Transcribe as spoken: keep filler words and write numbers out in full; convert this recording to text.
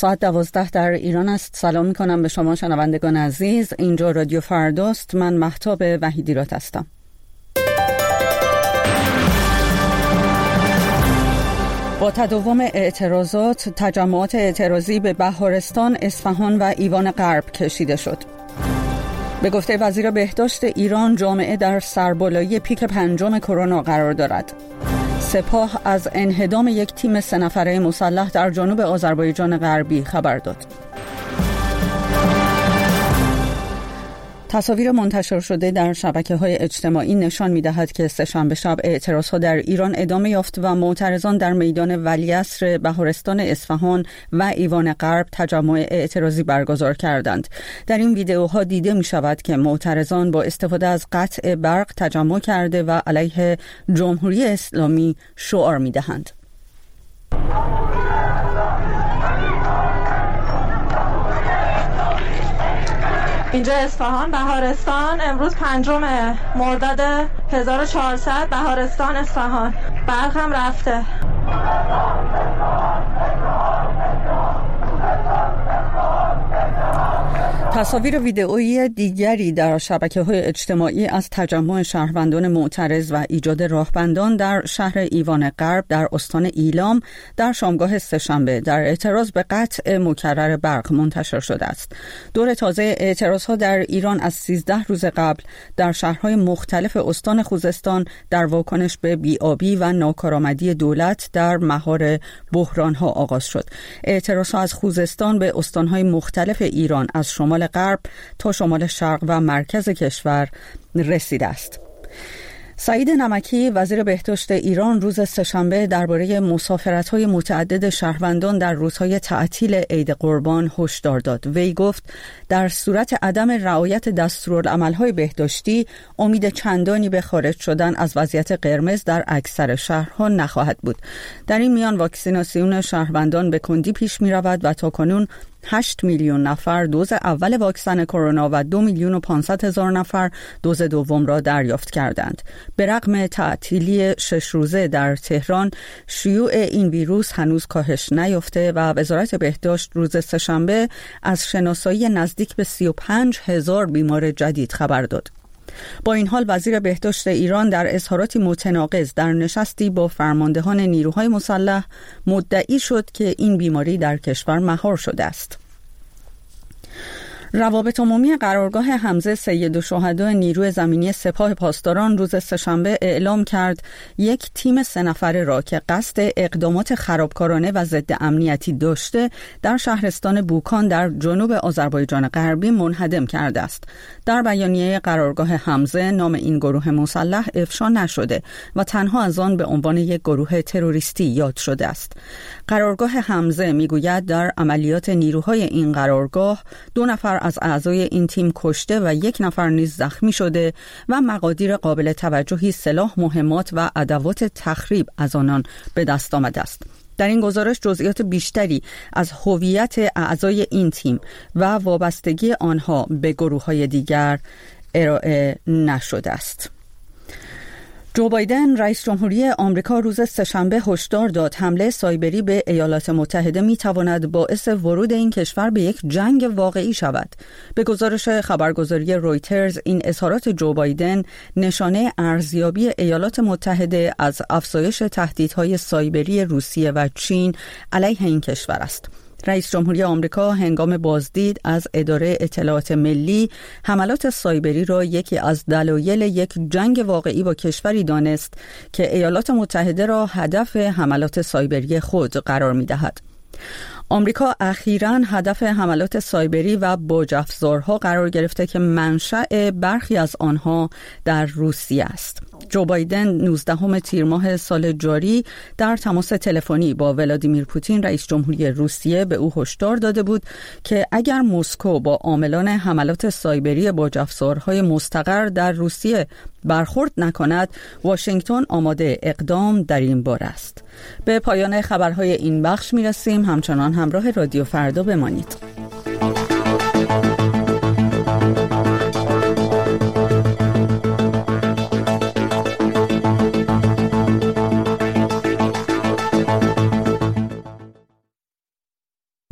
ساعت دوازده در ایران است. سلام می کنم به شما شنوندگان عزیز. اینجا رادیو فرداست. من مهتاب وحیدیرات هستم. با تداوم اعتراضات، تجمعات اعتراضی به بهارستان، اصفهان و ایوان غرب کشیده شد. به گفته وزیر بهداشت ایران، جامعه در سربالایی پیک پنجم کرونا قرار دارد. سپاه از انهدام یک تیم سه نفره مسلح در جنوب آذربایجان غربی خبر داد. تصاویر منتشر شده در شبکه‌های اجتماعی نشان می‌دهد که سه‌شنبه شب اعتراضها در ایران ادامه یافت و معترضان در میدان ولیعصر بهارستان اصفهان و ایوان غرب تجمع اعتراضی برگزار کردند. در این ویدئوها دیده می‌شود که معترضان با استفاده از قطع برق تجمع کرده و علیه جمهوری اسلامی شعار می‌دهند. اینجا اصفهان، بهارستان. امروز پنجم مرداد هزار و چهارصد، بهارستان اصفهان. برق هم رفته. تصاویر ویدئویی دیگری در شبکه‌های اجتماعی از تجمع شهروندان معترض و ایجاد راهبندان در شهر ایوان غرب در استان ایلام در شامگاه سه‌شنبه در اعتراض به قطع مکرر برق منتشر شده است. دور تازه اعتراضها در ایران از سیزده روز قبل در شهرهای مختلف استان خوزستان در واکنش به بی‌آبی و ناکارآمدی دولت در مهار بحران‌ها آغاز شد. اعتراضها از خوزستان به استان‌های مختلف ایران از شمال غرب تا شمال شرق و مرکز کشور رسیده است. سعید نمکی وزیر بهداشت ایران روز سه‌شنبه درباره مسافرت‌های متعدد شهروندان در روزهای تعطیل عید قربان هشدار داد. وی گفت در صورت عدم رعایت دستورالعمل‌های بهداشتی امید چندانی به خارج شدن از وضعیت قرمز در اکثر شهرها نخواهد بود. در این میان واکسیناسیون شهروندان به کندی پیش می‌رود و تاکنون هشت میلیون نفر دوز اول واکسن کرونا و دو میلیون و پانصد هزار نفر دوز دوم را دریافت کردند. به رغم تعطیلی شش روزه در تهران، شیوع این ویروس هنوز کاهش نیافته و وزارت بهداشت روز سه‌شنبه از شناسایی نزدیک به سی و پنج هزار بیمار جدید خبر داد. با این حال وزیر بهداشت ایران در اظهاراتی متناقض در نشستی با فرماندهان نیروهای مسلح مدعی شد که این بیماری در کشور مهار شده است. روابط عمومی قرارگاه حمزه سیدالشهدا نیروی زمینی سپاه پاسداران روز سه‌شنبه اعلام کرد یک تیم سه نفره را که قصد اقدامات خرابکارانه و ضد امنیتی داشته در شهرستان بوکان در جنوب آذربایجان غربی منهدم کرده است. در بیانیه قرارگاه حمزه نام این گروه مسلح افشا نشده و تنها از آن به عنوان یک گروه تروریستی یاد شده است. قرارگاه حمزه میگوید در عملیات نیروهای این قرارگاه دو نفر از اعضای این تیم کشته و یک نفر نیز زخمی شده و مقادیر قابل توجهی سلاح، مهمات و ادوات تخریب از آنان به دست آمده است. در این گزارش جزئیات بیشتری از هویت اعضای این تیم و وابستگی آنها به گروه‌های دیگر ارائه نشده است. جو بایدن رئیس جمهوری آمریکا روز سه‌شنبه هشدار داد حمله سایبری به ایالات متحده می‌تواند باعث ورود این کشور به یک جنگ واقعی شود. به گزارش خبرگزاری رویترز این اظهارات جو بایدن نشانه ارزیابی ایالات متحده از افزایش تهدیدهای سایبری روسیه و چین علیه این کشور است. رئیس جمهوری آمریکا هنگام بازدید از اداره اطلاعات ملی حملات سایبری را یکی از دلایل یک جنگ واقعی با کشوری دانست که ایالات متحده را هدف حملات سایبری خود قرار می‌دهد. آمریکا اخیراً هدف حملات سایبری و باج‌افزارها قرار گرفته که منشأ برخی از آنها در روسیه است. جو بایدن نوزدهم تیر ماه سال جاری در تماس تلفنی با ولادیمیر پوتین رئیس جمهوری روسیه به او هشدار داده بود که اگر مسکو با عاملان حملات سایبری باج‌افزارهای مستقر در روسیه برخورد نکند، واشنگتن آماده اقدام در این باره است. به پایان خبرهای این بخش می‌رسیم. همچنان همراه رادیو فردا بمانید.